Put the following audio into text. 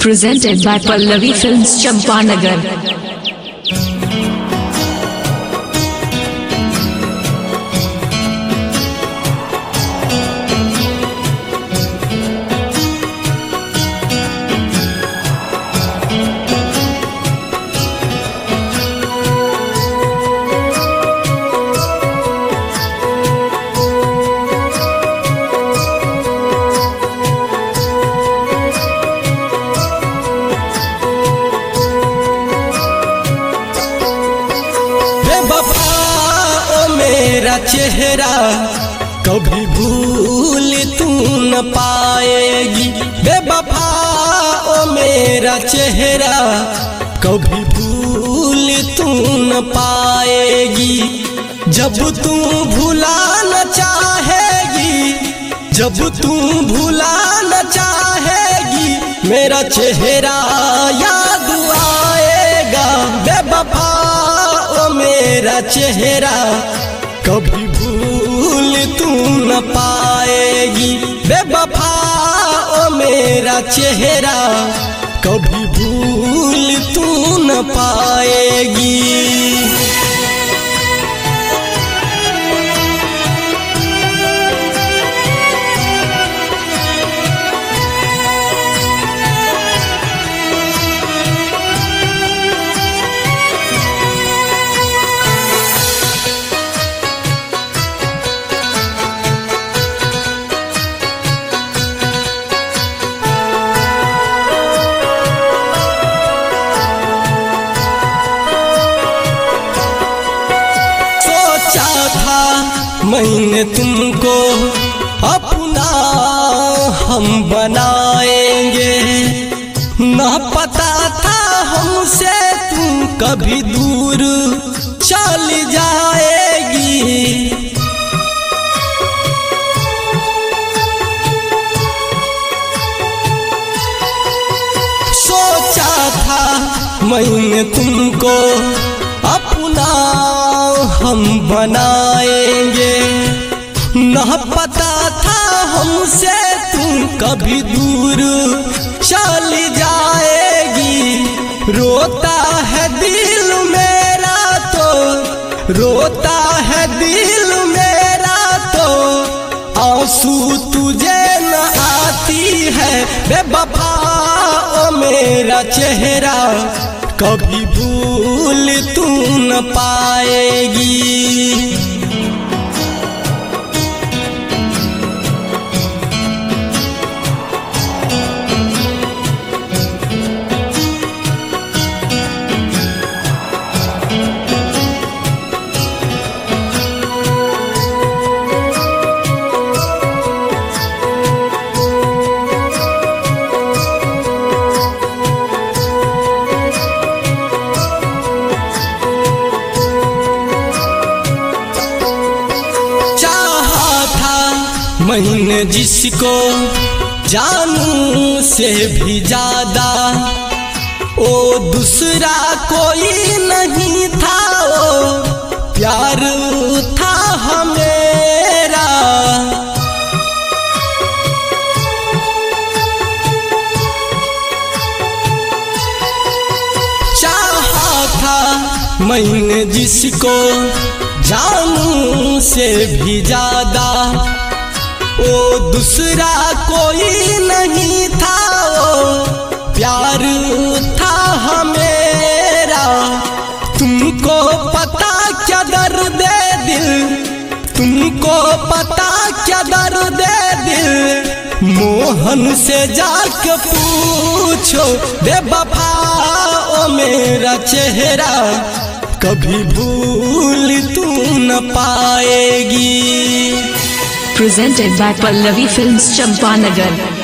Presented by Pallavi Films, Champanagar. मेरा चेहरा कभी भूल तू न पाएगी, बेवफा ओ मेरा चेहरा कभी भूल तू न पाएगी। जब तू भुला न चाहेगी, जब तू भुला न चाहेगी, मेरा चेहरा याद आएगा। बेवफा ओ मेरा चेहरा कभी भूल तू न पाएगी, बेवफा ओ मेरा चेहरा कभी भूल तू न पाएगी। मैंने तुमको अपना हम बनाएंगे, ना पता था हमसे तुम कभी दूर चल जाएगी। सोचा था मैंने तुमको अपना हम बनाएंगे, ना पता था हमसे तुम कभी दूर चल जाएगी। रोता है दिल मेरा तो, रोता है दिल मेरा तो, आंसू तुझे न आती है। बेवफा ओ मेरा चेहरा कभी भूल तू न पाएगी। मैंने जिसको जानू से भी ज्यादा, ओ दूसरा कोई नहीं था, ओ प्यार था हमेरा। चाहा था मैंने जिसको जानू से भी ज्यादा, ओ दूसरा कोई नहीं था, ओ प्यार था हमेरा। तुमको पता क्या दर्द दिल, तुमको पता क्या दर्द दिल, मोहन से जाके पूछो। बेवफा ओ मेरा चेहरा कभी भूल तू न पाएगी। Presented by Pallavi Films, Champanagar.